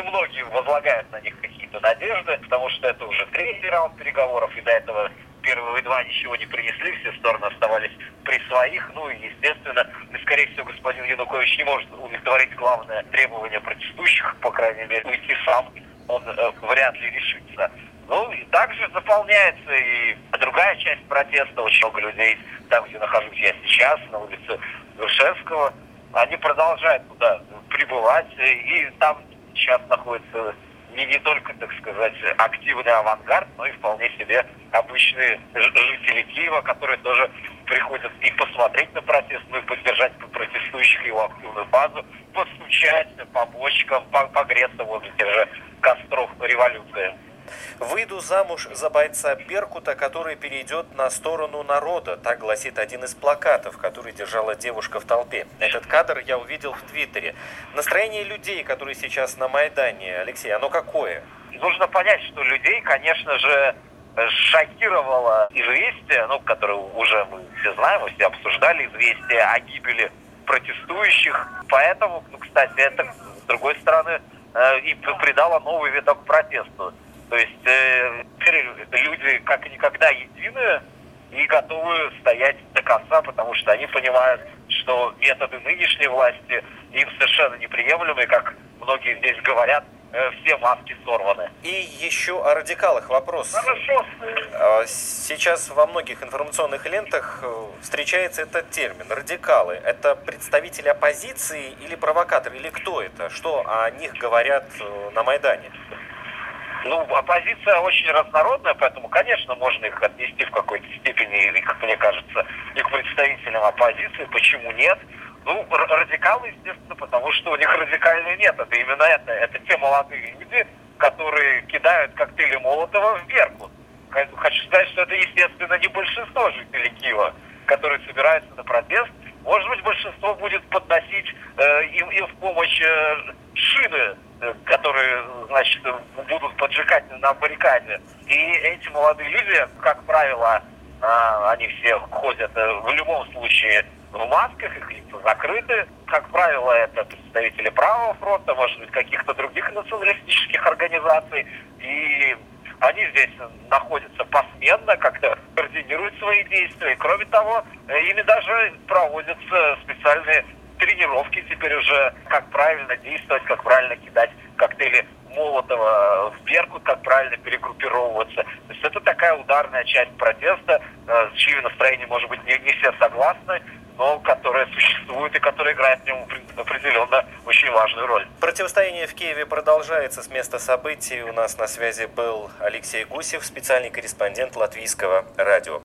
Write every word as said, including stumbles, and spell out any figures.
немногие возлагают на них какие-то надежды, потому что это уже третий раунд переговоров, и до этого первые два ничего не принесли, все стороны оставались при своих. Ну и, естественно, скорее всего, господин Янукович не может удовлетворить главное требование протестующих, по крайней мере, уйти сам он э, вряд ли решится. Ну и также заполняется и другая часть протеста. Очень много людей там, где нахожусь я сейчас, на улице Грушевского, они продолжают туда прибывать, и там сейчас находится не, не только, так сказать, активный авангард, но и вполне себе обычные жители Киева, которые тоже приходят и посмотреть на протест, ну и поддержать протестующих, его активную базу, постучать по бочкам, погреться возле тех же костров революции. «Выйду замуж за бойца Беркута, который перейдет на сторону народа», так гласит один из плакатов, который держала девушка в толпе. Этот кадр я увидел в Твиттере. Настроение людей, которые сейчас на Майдане, Алексей, оно какое? Нужно понять, что людей, конечно же, шокировало известие, ну, которое уже мы все знаем, мы все обсуждали, известие о гибели протестующих. Поэтому, ну, кстати, это, с другой стороны, и придало новый виток протесту. То есть э, люди как никогда единые и готовы стоять до конца, потому что они понимают, что методы нынешней власти им совершенно неприемлемы, как многие здесь говорят, э, все маски сорваны. И еще о радикалах вопрос. Хорошо. Сейчас во многих информационных лентах встречается этот термин. Радикалы. Это представители оппозиции или провокаторы? Или кто это? Что о них говорят на Майдане? Ну, оппозиция очень разнородная, поэтому, конечно, можно их отнести в какой-то степени, как мне кажется, и к представителям оппозиции. Почему нет? Ну, радикалы, естественно, потому что у них радикальный нет. Это именно это. Это те молодые люди, которые кидают коктейли Молотова в Беркут. Хочу сказать, что это, естественно, не большинство жителей Киева, которые собираются на протест. Может быть, большинство будет подносить э, им, им в помощь э, шины, э, которые, значит, будут поджигать на баррикаде. И эти молодые люди, как правило, э, они все ходят э, в любом случае в масках, их лица закрыты. Как правило, это представители Правого фронта, может быть, каких-то других националистических организаций. И они здесь находятся посменно, как-то координируют свои действия. И, кроме того, ими даже проводятся специальные тренировки теперь уже, как правильно действовать, как правильно кидать коктейли Молотова в Беркут, как правильно перегруппировываться. То есть это такая ударная часть протеста, с чьим настроением, может быть, не, не все согласны, но которая существует и которая играет в нем определенно очень важную роль. Противостояние в Киеве продолжается. С места событий у нас на связи был Алексей Гусев, специальный корреспондент Латвийского радио.